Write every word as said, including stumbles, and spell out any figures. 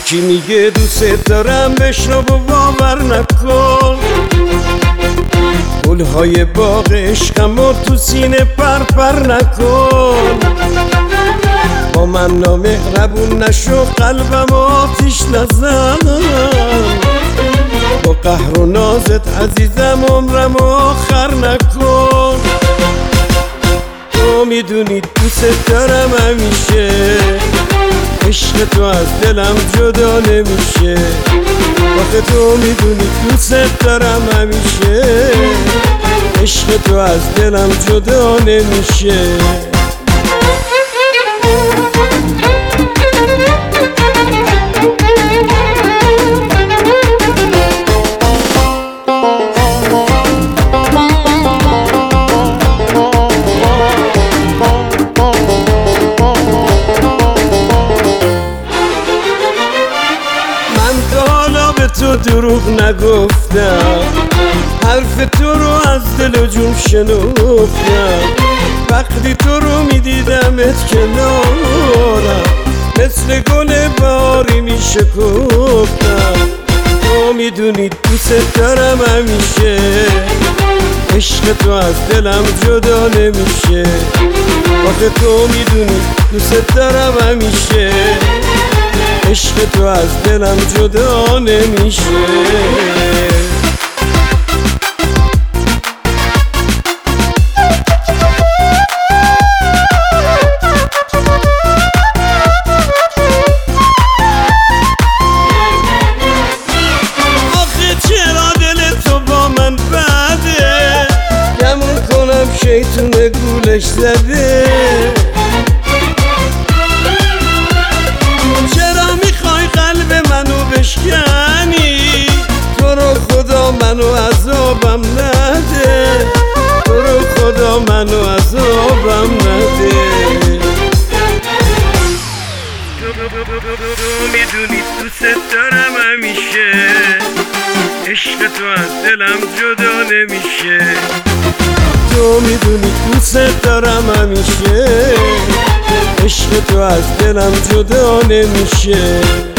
هرکی میگه دوست دارم بشنو و باور نکن، گلهای باغ عشقم و تو سینه پر پر نکن. با من نامهربون نشو، قلبم آتیش نزن، با قهر و نازت عزیزم عمرم آخر نکن. تو میدونی دوست دارم همیشه، عشق تو از دلم جدا نمیشه. آخه تو میدونی دوست دارم همیشه، عشق تو از دلم جدا نمیشه. تو دروغ نگفتم، حرف تو رو از دل و جون شنفتم. وقتی تو رو میدیدمت کنارم، مثل گل باری میشکفتم. تو میدونی دوست دارم همیشه، عشق تو از دلم جدا نمیشه. آخه تو میدونی دوست دارم همیشه، عشق تو از دلم جدا نمیشه. آخه چرا دل تو با من بده، گمون کنم شیطون گولش زده. بشکنی تو رو خدا منو عذابم نده، تو رو خدا منو عذابم نده. تو میدونی دوست دارم همیشه، عشق تو از دلم جدا نمیشه. تو میدونی دوست دارم همیشه، عشق تو از دلم جدا نمیشه.